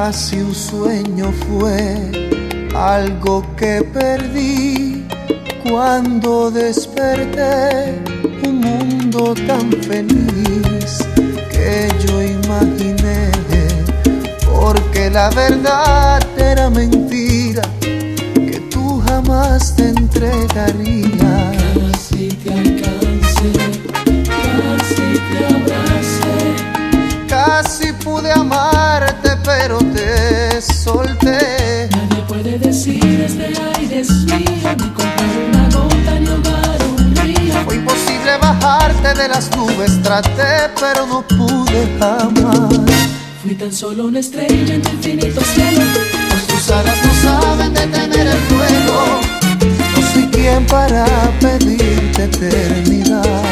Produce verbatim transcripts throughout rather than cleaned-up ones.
casi un sueño fue, algo que perdí cuando desperté, un mundo tan feliz que yo imaginé, porque la verdad era mentira, que tú jamás te entregarías. Casi te alcancé, casi te abracé, casi pude amarte pero te solté. Nadie puede decir este aire es mío, ni comprar una gota ni ahogar un río. Fue imposible bajarte de las nubes, traté pero no pude jamás. Fui tan solo una estrella en tu infinito cielo, pues tus alas no saben detener el fuego. No soy quien para pedirte eternidad,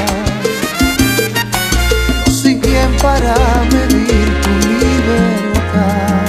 no soy quien para medir tu libertad.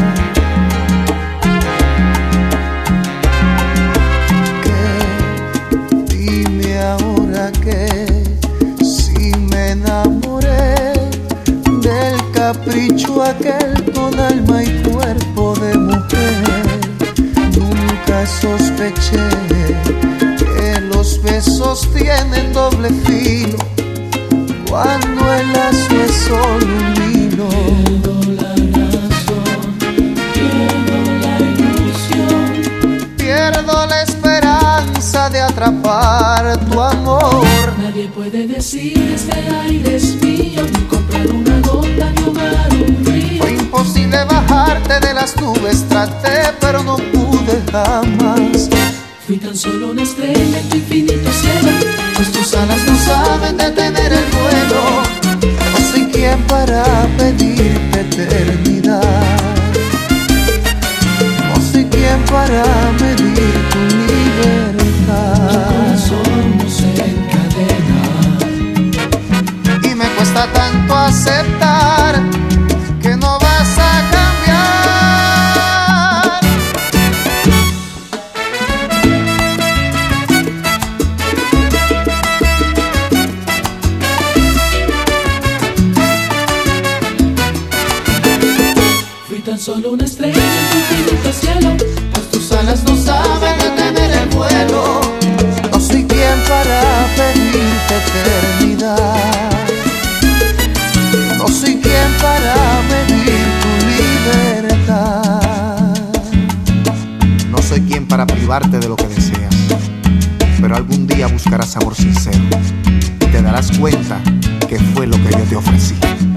Que dime ahora que si me enamoré del capricho aquel con alma y cuerpo de mujer. Nunca sospeché que los besos tienen doble filo, cuando el lazo es solo un hilo. pierdo la razón, pierdo la ilusión, Pierdo la esperanza de atrapar tu amor. nadie puede decir este aire es mío, ni comprar una gota ni ahogar un río. Fue imposible bajarte de las nubes, traté pero no pude jamás. Fui tan solo una estrella en tu infinito cielo, Pues tus alas no saben detener el vuelo. No soy quien para pedirte eternidad, no soy quien para medir tu tu libertad. corazón no se encadena. Y me cuesta tanto aceptar que no vas a cambiar. Fui tan solo una estrella en tu infinito cielo, Pues tus alas no saben detener el vuelo. No soy quien para pedirte eternidad, no soy quien para medir tu libertad. No soy quien para privarte de lo que deseas, pero algún día buscarás amor sincero y te darás cuenta que fue lo que yo te ofrecí.